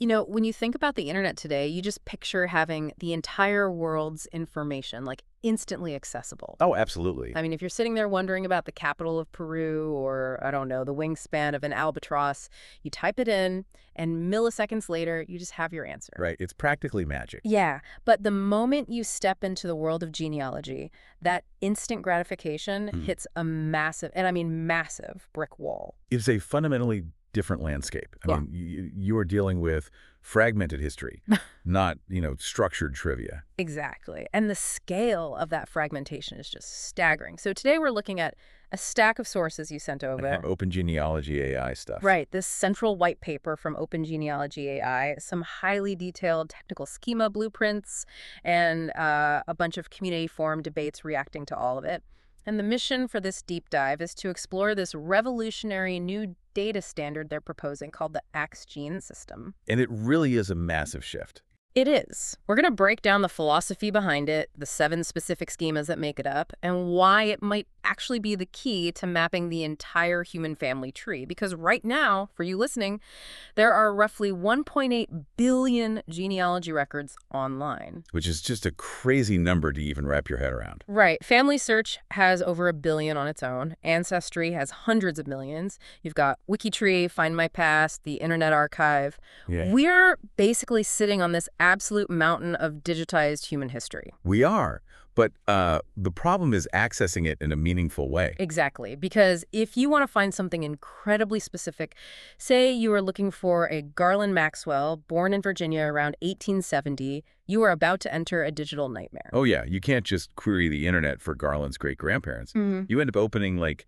When you think about the internet today, you just picture having the entire world's information, like, instantly accessible. Oh, absolutely. I mean, if you're sitting there wondering about the capital of Peru or, I don't know, the wingspan of an albatross, you type it in, and milliseconds later, you just have your answer. Right. It's practically magic. Yeah, but the moment you step into the world of genealogy, that instant gratification Hmm. hits a massive, and I mean massive, brick wall. It's a fundamentally different landscape. I Yeah. mean, you are dealing with fragmented history, not, structured trivia. Exactly. And the scale of that fragmentation is just staggering. So today we're looking at a stack of sources you sent over. Open genealogy AI stuff. Right, this central white paper from Open Genealogy AI, some highly detailed technical schema blueprints, and a bunch of community forum debates reacting to all of it. And the mission for this deep dive is to explore this revolutionary new data standard they're proposing called the AXGene system. And it really is a massive shift. It is. We're going to break down the philosophy behind it, the 7 specific schemas that make it up, and why it might actually be the key to mapping the entire human family tree. Because right now, for you listening, there are roughly 1.8 billion genealogy records online. Which is just a crazy number to even wrap your head around. Right. Family Search has over a billion on its own. Ancestry has hundreds of millions. You've got WikiTree, Find My Past, the Internet Archive. Yeah. We're basically sitting on this absolute mountain of digitized human history. We are. But the problem is accessing it in a meaningful way. Exactly. Because if you want to find something incredibly specific, say you are looking for a Garland Maxwell born in Virginia around 1870, you are about to enter a digital nightmare. Oh, yeah. You can't just query the internet for Garland's great-grandparents. Mhm. You end up opening, like,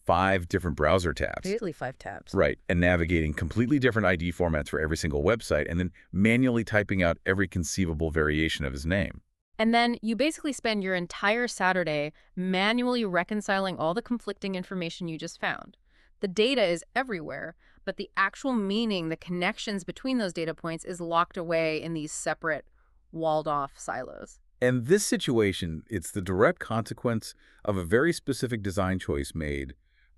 5 different browser tabs. Basically 5 tabs. Right, and navigating completely different ID formats for every single website, and then manually typing out every conceivable variation of his name. And then you basically spend your entire Saturday manually reconciling all the conflicting information you just found. The data is everywhere, but the actual meaning, the connections between those data points is locked away in these separate, walled-off silos. And this situation, it's the direct consequence of a very specific design choice made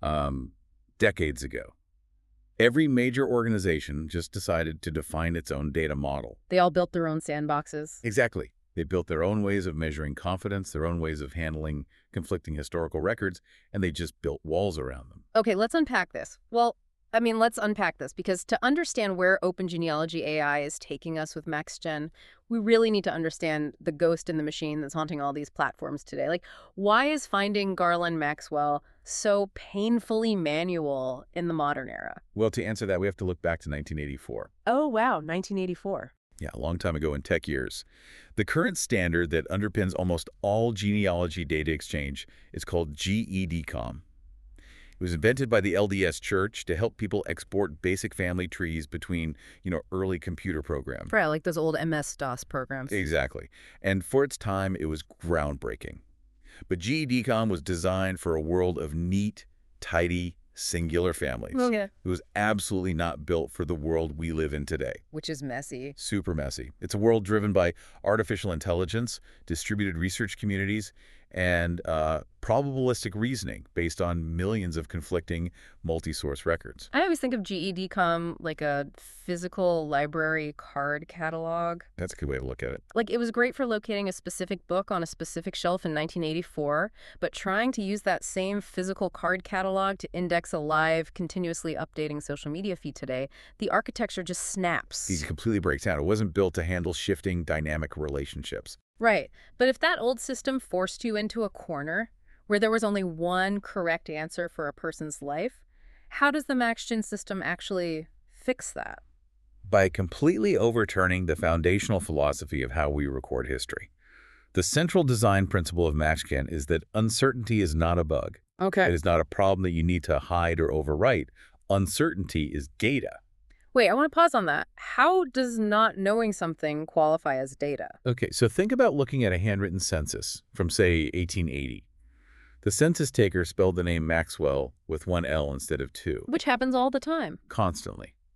decades ago. Every major organization just decided to define its own data model. They all built their own sandboxes. Exactly. They built their own ways of measuring confidence, their own ways of handling conflicting historical records, and they just built walls around them. Okay, let's unpack this. Let's unpack this because to understand where Open Genealogy AI is taking us with MaxGen, we really need to understand the ghost in the machine that's haunting all these platforms today. Like, why is finding Garland Maxwell so painfully manual in the modern era? Well, to answer that, we have to look back to 1984. Oh, wow, 1984. Yeah, a long time ago in tech years. The current standard that underpins almost all genealogy data exchange is called GEDCOM. It was invented by the LDS Church to help people export basic family trees between, early computer programs. Right, like those old MS-DOS programs. Exactly. And for its time, it was groundbreaking. But GEDCOM was designed for a world of neat, tidy, singular families. Oh, yeah. It was absolutely not built for the world we live in today. Which is messy. Super messy. It's a world driven by artificial intelligence, distributed research communities, and probabilistic reasoning based on millions of conflicting multi-source records. I always think of GEDCOM like a physical library card catalog. That's a good way to look at it. Like, it was great for locating a specific book on a specific shelf in 1984, but trying to use that same physical card catalog to index a live, continuously updating social media feed today, the architecture just snaps. It completely breaks down. It wasn't built to handle shifting, dynamic relationships. Right. But if that old system forced you into a corner where there was only one correct answer for a person's life, how does the MaxGen system actually fix that? By completely overturning the foundational philosophy of how we record history. The central design principle of MaxGen is that uncertainty is not a bug. Okay. It is not a problem that you need to hide or overwrite. Uncertainty is data. Wait, I want to pause on that. How does not knowing something qualify as data? Okay, so think about looking at a handwritten census from, say, 1880. The census taker spelled the name Maxwell with one L instead of two. Which happens all the time. Constantly.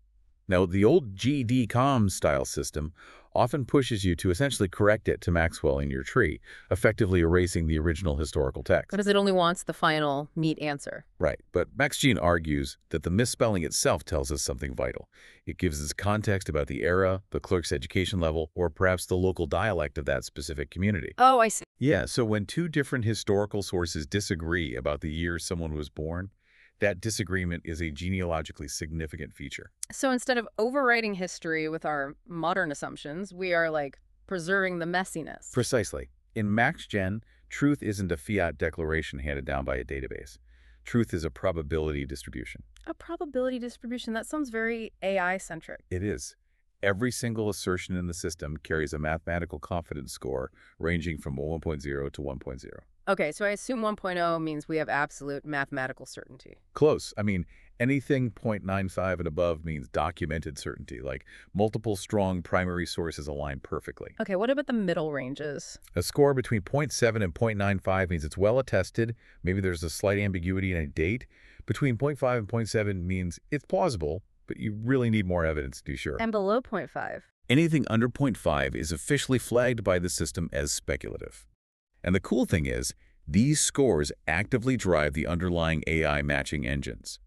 Now, the old GDCOM style system often pushes you to essentially correct it to Maxwell in your tree, effectively erasing the original historical text. Because it only wants the final neat answer. Right, but MaxGene argues that the misspelling itself tells us something vital. It gives us context about the era, the clerk's education level, or perhaps the local dialect of that specific community. Oh, I see. Yeah, so when two different historical sources disagree about the year someone was born, that disagreement is a genealogically significant feature. So instead of overwriting history with our modern assumptions, we are like preserving the messiness. Precisely. In MaxGen, truth isn't a fiat declaration handed down by a database. Truth is a probability distribution. A probability distribution, that sounds very AI-centric. It is. Every single assertion in the system carries a mathematical confidence score ranging from 1.0 to 1.0. Okay, so I assume 1.0 means we have absolute mathematical certainty. Close. I mean, anything 0.95 and above means documented certainty, like multiple strong primary sources align perfectly. Okay, what about the middle ranges? A score between 0.7 and 0.95 means it's well attested. Maybe there's a slight ambiguity in a date. Between 0.5 and 0.7 means it's plausible, but you really need more evidence to be sure. And below 0.5? Anything under 0.5 is officially flagged by the system as speculative. And the cool thing is, these scores actively drive the underlying AI matching engines.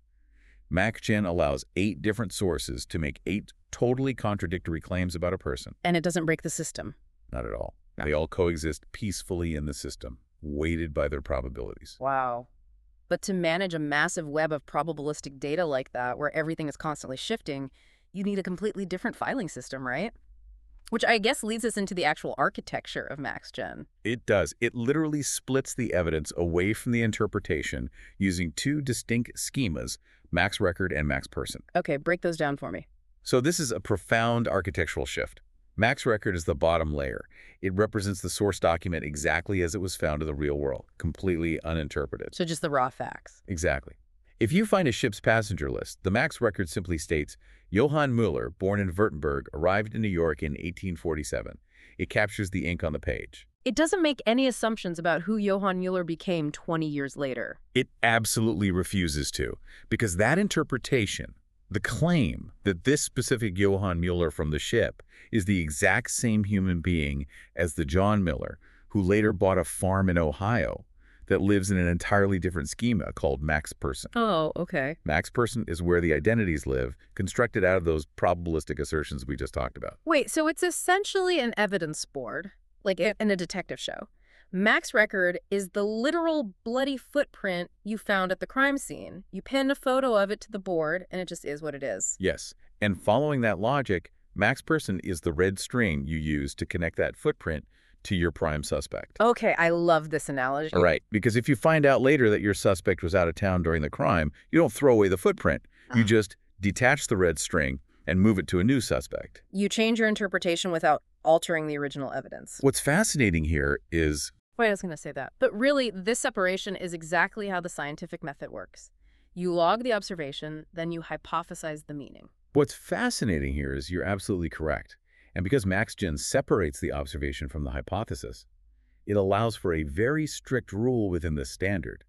MaxGen allows 8 different sources to make 8 totally contradictory claims about a person. And it doesn't break the system. Not at all. No. They all coexist peacefully in the system, weighted by their probabilities. Wow. But to manage a massive web of probabilistic data like that, where everything is constantly shifting, you need a completely different filing system, right? Which I guess leads us into the actual architecture of MaxGen. It does. It literally splits the evidence away from the interpretation using 2 distinct schemas, MaxRecord and MaxPerson. Okay, break those down for me. So this is a profound architectural shift. MaxRecord is the bottom layer. It represents the source document exactly as it was found in the real world, completely uninterpreted. So just the raw facts. Exactly. If you find a ship's passenger list, the MaxRecord simply states, Johann Müller, born in Württemberg, arrived in New York in 1847. It captures the ink on the page. It doesn't make any assumptions about who Johann Mueller became 20 years later. It absolutely refuses to, because that interpretation, the claim that this specific Johann Mueller from the ship is the exact same human being as the John Miller, who later bought a farm in Ohio that lives in an entirely different schema called MaxPerson. Oh, okay. MaxPerson is where the identities live, constructed out of those probabilistic assertions we just talked about. Wait, so it's essentially an evidence board, like in a detective show. MaxRecord is the literal bloody footprint you found at the crime scene. You pinned a photo of it to the board, and it just is what it is. Yes, and following that logic, MaxPerson is the red string you use to connect that footprint to your prime suspect. Okay, I love this analogy. Right, because if you find out later that your suspect was out of town during the crime, you don't throw away the footprint. You just detach the red string and move it to a new suspect. You change your interpretation without altering the original evidence. What's fascinating here is... Wait, I was going to say that. But really, this separation is exactly how the scientific method works. You log the observation, then you hypothesize the meaning. What's fascinating here is you're absolutely correct. And because MaxGen separates the observation from the hypothesis, it allows for a very strict rule within the standard.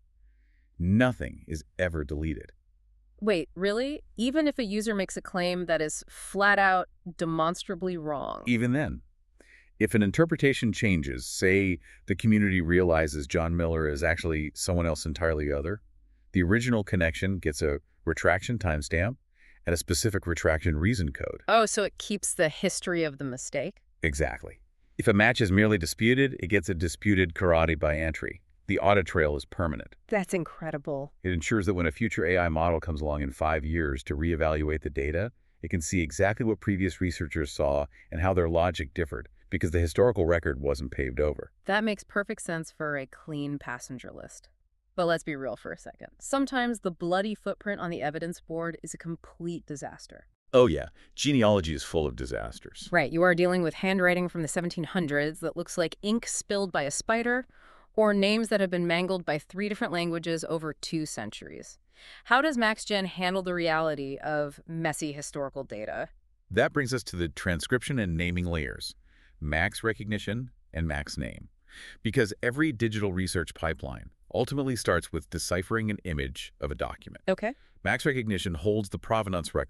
Nothing is ever deleted. Wait, really? Even if a user makes a claim that is flat out demonstrably wrong? Even then, if an interpretation changes, say the community realizes John Miller is actually someone else entirely other, the original connection gets a retraction timestamp and a specific retraction reason code. Oh, so it keeps the history of the mistake? Exactly. If a match is merely disputed, it gets a disputed karate by entry. The audit trail is permanent. That's incredible. It ensures that when a future AI model comes along in 5 years to reevaluate the data, it can see exactly what previous researchers saw and how their logic differed, because the historical record wasn't paved over. That makes perfect sense for a clean passenger list. But let's be real for a second. Sometimes the bloody footprint on the evidence board is a complete disaster. Oh yeah, genealogy is full of disasters. Right, you are dealing with handwriting from the 1700s that looks like ink spilled by a spider, or names that have been mangled by 3 different languages over 2 centuries. How does MaxGen handle the reality of messy historical data? That brings us to the transcription and naming layers, max recognition and max name. Because every digital research pipeline ultimately starts with deciphering an image of a document. Okay. Max recognition holds the provenance record for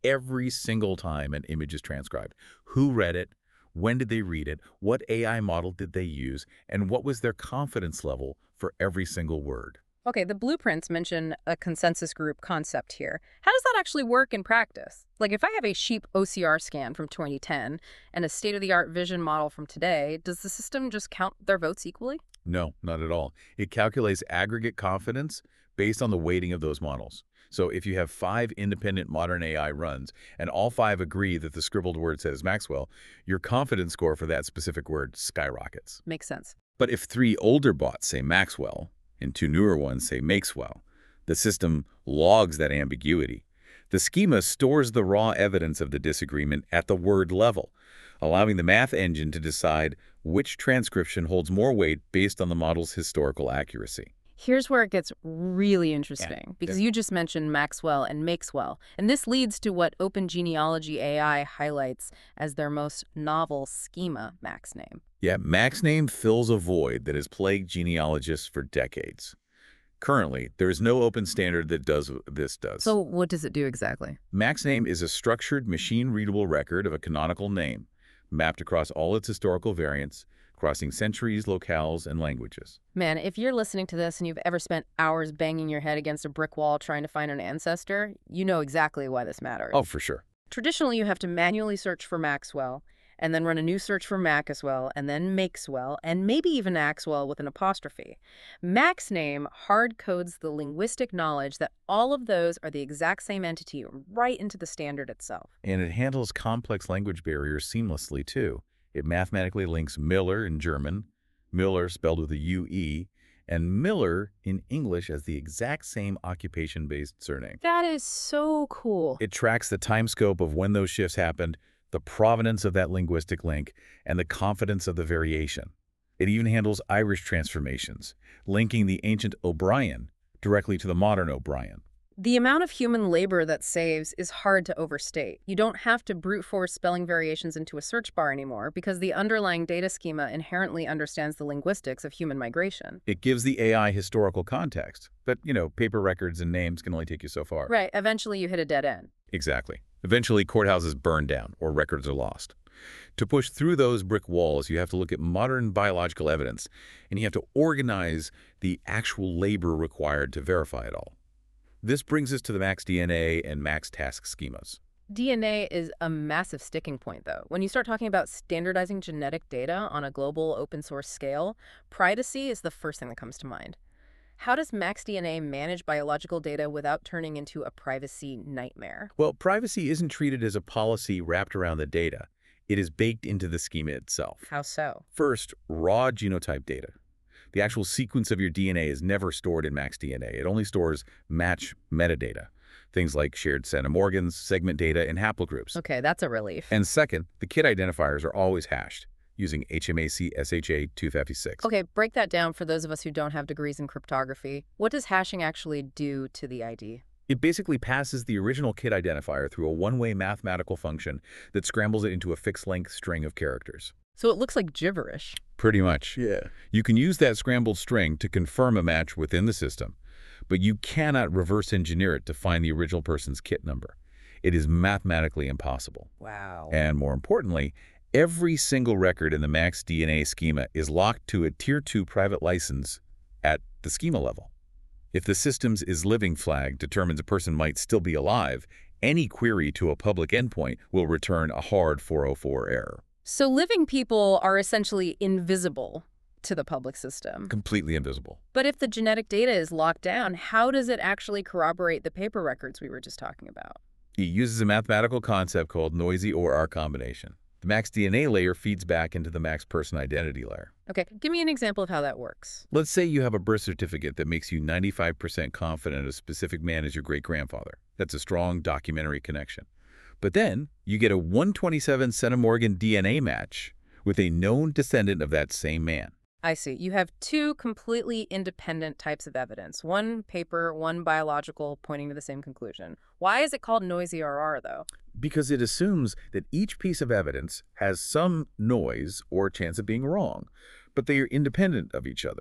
every single time an image is transcribed. Who read it? When did they read it? What AI model did they use? And what was their confidence level for every single word? Okay, the blueprints mention a consensus group concept here. How does that actually work in practice? Like if I have a sheep OCR scan from 2010 and a state-of-the-art vision model from today, does the system just count their votes equally? No, not at all. It calculates aggregate confidence based on the weighting of those models. So if you have 5 independent modern AI runs and all 5 agree that the scribbled word says Maxwell, your confidence score for that specific word skyrockets. Makes sense. But if 3 older bots say Maxwell and 2 newer ones say Makeswell, the system logs that ambiguity. The schema stores the raw evidence of the disagreement at the word level, allowing the math engine to decide which transcription holds more weight based on the model's historical accuracy. Here's where it gets really interesting, because you just mentioned Maxwell and Makeswell, and this leads to what Open Genealogy AI highlights as their most novel schema max name. Yeah, MaxName fills a void that has plagued genealogists for decades. Currently, there is no open standard that does what this does. So what does it do exactly? MaxName is a structured, machine-readable record of a canonical name, mapped across all its historical variants, crossing centuries, locales, and languages. Man, if you're listening to this and you've ever spent hours banging your head against a brick wall trying to find an ancestor, you know exactly why this matters. Oh, for sure. Traditionally, you have to manually search for Maxwell, and then run a new search for Maxwell, and then Makeswell, and maybe even Axwell with an apostrophe. MaxName hard codes the linguistic knowledge that all of those are the exact same entity right into the standard itself. And it handles complex language barriers seamlessly, too. It mathematically links Miller in German, Miller spelled with a U-E, and Miller in English as the exact same occupation-based surname. That is so cool. It tracks the time scope of when those shifts happened, the provenance of that linguistic link, and the confidence of the variation. It even handles Irish transformations, linking the ancient O'Brien directly to the modern O'Brien. The amount of human labor that saves is hard to overstate. You don't have to brute force spelling variations into a search bar anymore because the underlying data schema inherently understands the linguistics of human migration. It gives the AI historical context, but, paper records and names can only take you so far. Right, eventually you hit a dead end. Exactly. Eventually, courthouses burn down or records are lost. To push through those brick walls, you have to look at modern biological evidence, and you have to organize the actual labor required to verify it all. This brings us to the MaxDNA and MaxTask schemas. DNA is a massive sticking point, though. When you start talking about standardizing genetic data on a global open source scale, privacy is the first thing that comes to mind. How does MaxDNA manage biological data without turning into a privacy nightmare? Well, privacy isn't treated as a policy wrapped around the data. It is baked into the schema itself. How so? First, raw genotype data. The actual sequence of your DNA is never stored in MaxDNA. It only stores match metadata, things like shared centimorgans, segment data, and haplogroups. Okay, that's a relief. And second, the KIT identifiers are always hashed using HMAC SHA 256. Okay, break that down for those of us who don't have degrees in cryptography. What does hashing actually do to the ID? It basically passes the original KIT identifier through a one-way mathematical function that scrambles it into a fixed-length string of characters. So it looks like gibberish. Pretty much. Yeah. You can use that scrambled string to confirm a match within the system, but you cannot reverse engineer it to find the original person's KIT number. It is mathematically impossible. Wow. And more importantly, every single record in the MaxDNA schema is locked to a Tier 2 private license at the schema level. If the system's isLiving flag determines a person might still be alive, any query to a public endpoint will return a hard 404 error. So living people are essentially invisible to the public system. Completely invisible. But if the genetic data is locked down, how does it actually corroborate the paper records we were just talking about? It uses a mathematical concept called noisy OR combination. The MaxDNA layer feeds back into the Max person identity layer. Okay, give me an example of how that works. Let's say you have a birth certificate that makes you 95% confident a specific man is your great-grandfather. That's a strong documentary connection. But then you get a 127 centimorgan DNA match with a known descendant of that same man. I see. You have two completely independent types of evidence. One paper, one biological, pointing to the same conclusion. Why is it called noisy RR, though? Because it assumes that each piece of evidence has some noise or chance of being wrong, but they are independent of each other.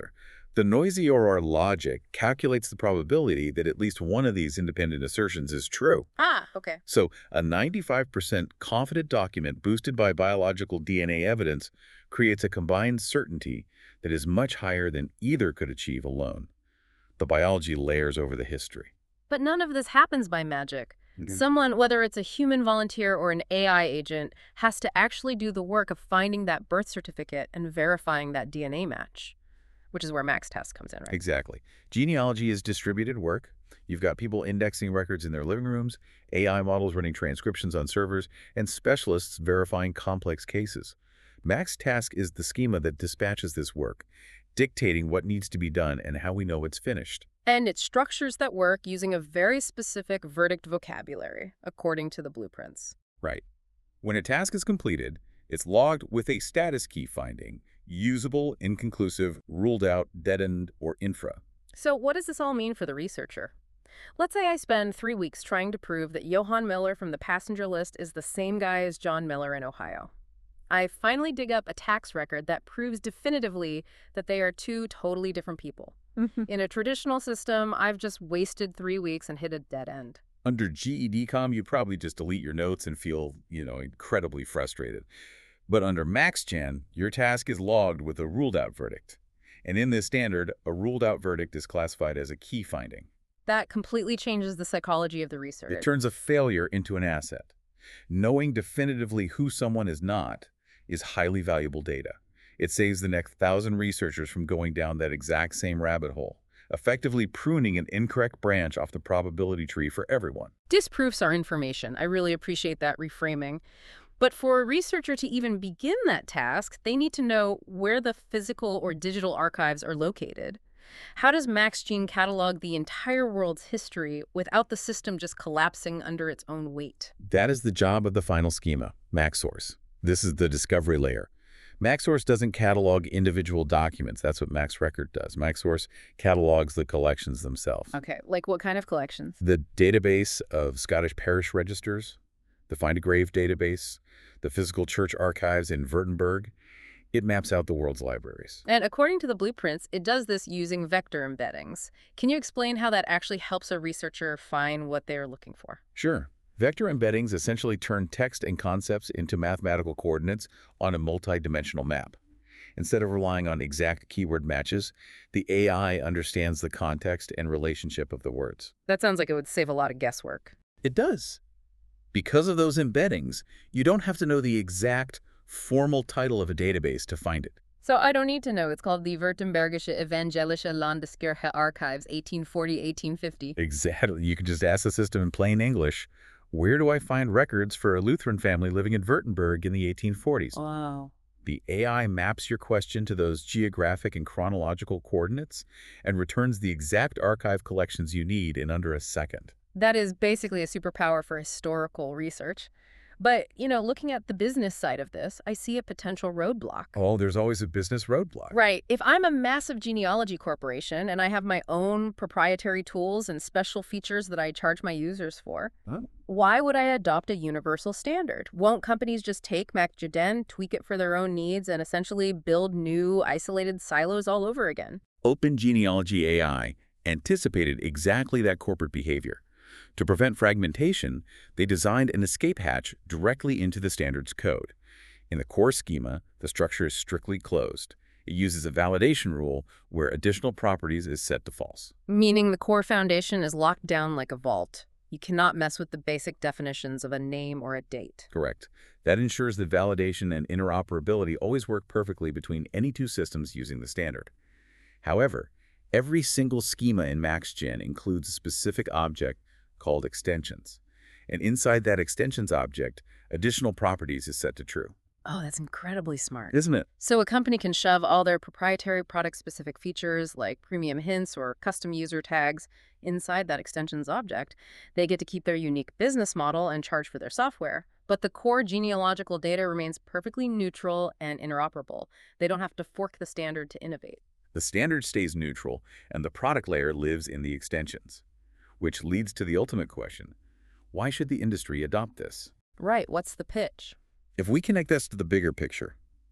The noisy OR logic calculates the probability that at least one of these independent assertions is true. Ah, okay. So a 95% confident document boosted by biological DNA evidence creates a combined certainty that is much higher than either could achieve alone. The biology layers over the history. But none of this happens by magic. Mhm. Someone, whether it's a human volunteer or an AI agent, has to actually do the work of finding that birth certificate and verifying that DNA match, which is where MaxTest comes in, right? Exactly. Genealogy is distributed work. You've got people indexing records in their living rooms, AI models running transcriptions on servers, and specialists verifying complex cases. MaxTask is the schema that dispatches this work, dictating what needs to be done and how we know it's finished. And it structures that work using a very specific verdict vocabulary, according to the blueprints. Right. When a task is completed, it's logged with a status key finding, usable, inconclusive, ruled out, dead-end, or infra. So what does this all mean for the researcher? Let's say I spend 3 weeks trying to prove that Johann Miller from the passenger list is the same guy as John Miller in Ohio. I finally dig up a tax record that proves definitively that they are two totally different people. In a traditional system, I've just wasted 3 weeks and hit a dead end. Under GEDCOM, you'd probably just delete your notes and feel, incredibly frustrated. But under MaxGen, your task is logged with a ruled-out verdict. And in this standard, a ruled-out verdict is classified as a key finding. That completely changes the psychology of the research. It turns a failure into an asset. Knowing definitively who someone is not is highly valuable data. It saves the next 1,000 researchers from going down that exact same rabbit hole, effectively pruning an incorrect branch off the probability tree for everyone. Disproofs are information. I really appreciate that reframing. But for a researcher to even begin that task, they need to know where the physical or digital archives are located. How does MaxGene catalog the entire world's history without the system just collapsing under its own weight? That is the job of the final schema, MaxSource. This is the discovery layer. MaxSource doesn't catalog individual documents. That's what MaxRecord does. MaxSource catalogs the collections themselves. Okay, like what kind of collections? The database of Scottish parish registers, the Find a Grave database, the physical church archives in Württemberg. It maps out the world's libraries. And according to the blueprints, it does this using vector embeddings. Can you explain how that actually helps a researcher find what they're looking for? Sure. Vector embeddings essentially turn text and concepts into mathematical coordinates on a multi-dimensional map. Instead of relying on exact keyword matches, the AI understands the context and relationship of the words. That sounds like it would save a lot of guesswork. It does. Because of those embeddings, you don't have to know the exact formal title of a database to find it. So I don't need to know. It's called the Württembergische Evangelische Landeskirche Archives, 1840-1850. Exactly. You can just ask the system in plain English, where do I find records for a Lutheran family living in Württemberg in the 1840s? Wow. The AI maps your question to those geographic and chronological coordinates and returns the exact archive collections you need in under a second. That is basically a superpower for historical research. But, looking at the business side of this, I see a potential roadblock. Oh, there's always a business roadblock. Right. If I'm a massive genealogy corporation and I have my own proprietary tools and special features that I charge my users for, why would I adopt a universal standard? Won't companies just take MaxGen, tweak it for their own needs, and essentially build new isolated silos all over again? Open Genealogy AI anticipated exactly that corporate behavior. To prevent fragmentation, they designed an escape hatch directly into the standard's code. In the core schema, the structure is strictly closed. It uses a validation rule where additional properties is set to false. Meaning the core foundation is locked down like a vault. You cannot mess with the basic definitions of a name or a date. Correct. That ensures that validation and interoperability always work perfectly between any two systems using the standard. However, every single schema in MaxGen includes a specific object called extensions. And inside that extensions object, additional properties is set to true. Oh, that's incredibly smart. Isn't it? So a company can shove all their proprietary product-specific features like premium hints or custom user tags inside that extensions object. They get to keep their unique business model and charge for their software. But the core genealogical data remains perfectly neutral and interoperable. They don't have to fork the standard to innovate. The standard stays neutral, and the product layer lives in the extensions. Which leads to the ultimate question. Why should the industry adopt this? Right, what's the pitch? If we connect this to the bigger picture,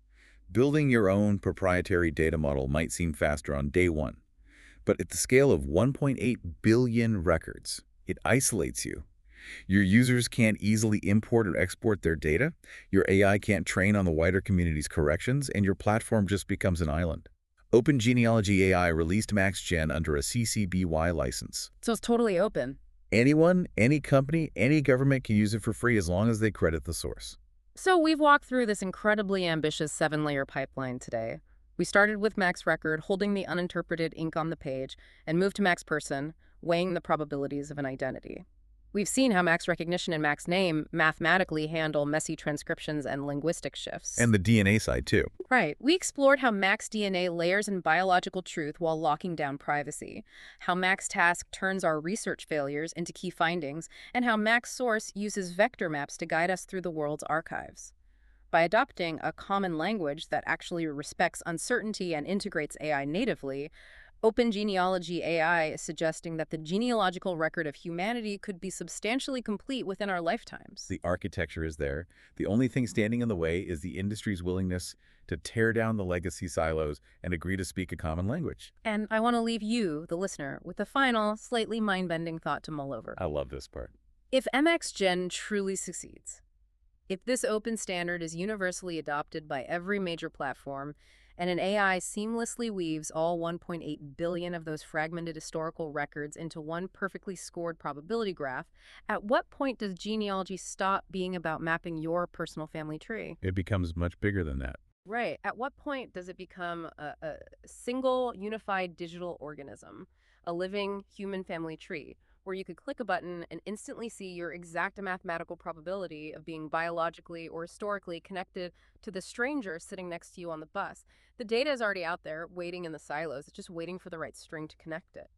Building your own proprietary data model might seem faster on day one, but at the scale of 1.8 billion records, it isolates you. Your users can't easily import or export their data, your AI can't train on the wider community's corrections, and your platform just becomes an island. Open Genealogy AI released MaxGen under a CC BY license. So it's totally open. Anyone, any company, any government can use it for free as long as they credit the source. So we've walked through this incredibly ambitious 7-layer pipeline today. We started with Max Record, holding the uninterpreted ink on the page, and moved to Max Person, weighing the probabilities of an identity. We've seen how Max Recognition and Max Name mathematically handle messy transcriptions and linguistic shifts. And the DNA side, too. Right. We explored how Max DNA layers in biological truth while locking down privacy, how Max Task turns our research failures into key findings, and how Max Source uses vector maps to guide us through the world's archives. By adopting a common language that actually respects uncertainty and integrates AI natively, Open Genealogy AI is suggesting that the genealogical record of humanity could be substantially complete within our lifetimes. The architecture is there. The only thing standing in the way is the industry's willingness to tear down the legacy silos and agree to speak a common language. And I want to leave you, the listener, with a final, slightly mind-bending thought to mull over. I love this part. If MXGen truly succeeds, if this open standard is universally adopted by every major platform, and an AI seamlessly weaves all 1.8 billion of those fragmented historical records into one perfectly scored probability graph, at what point does genealogy stop being about mapping your personal family tree? It becomes much bigger than that. Right. At what point does it become a single unified digital organism, a living human family tree, where you could click a button and instantly see your exact mathematical probability of being biologically or historically connected to the stranger sitting next to you on the bus? The data is already out there, waiting in the silos. It's just waiting for the right string to connect it.